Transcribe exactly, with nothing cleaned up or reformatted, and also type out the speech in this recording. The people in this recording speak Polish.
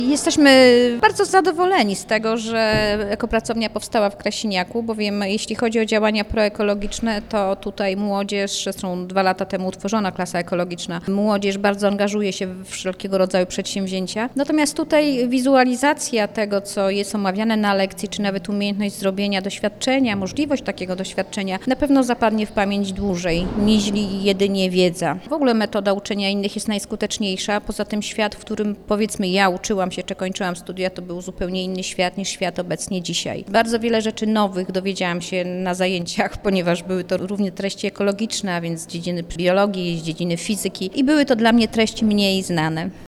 Jesteśmy bardzo zadowoleni z tego, że ekopracownia powstała w Krasiniaku, bowiem jeśli chodzi o działania proekologiczne, to tutaj młodzież, zresztą dwa lata temu utworzona klasa ekologiczna, młodzież bardzo angażuje się w wszelkiego rodzaju przedsięwzięcia. Natomiast tutaj wizualizacja tego, co jest omawiane na lekcji, czy nawet umiejętność zrobienia doświadczenia, możliwość takiego doświadczenia, na pewno zapadnie w pamięć dłużej niż jedynie wiedza. W ogóle metoda uczenia innych jest najskuteczniejsza. Poza tym świat, w którym powiedzmy ja uczyłam się, czy kończyłam studia, to był zupełnie inny świat niż świat obecnie dzisiaj. Bardzo wiele rzeczy nowych dowiedziałam się na zajęciach, ponieważ były to również treści ekologiczne, a więc z dziedziny biologii, z dziedziny fizyki i były to dla mnie treści mniej znane.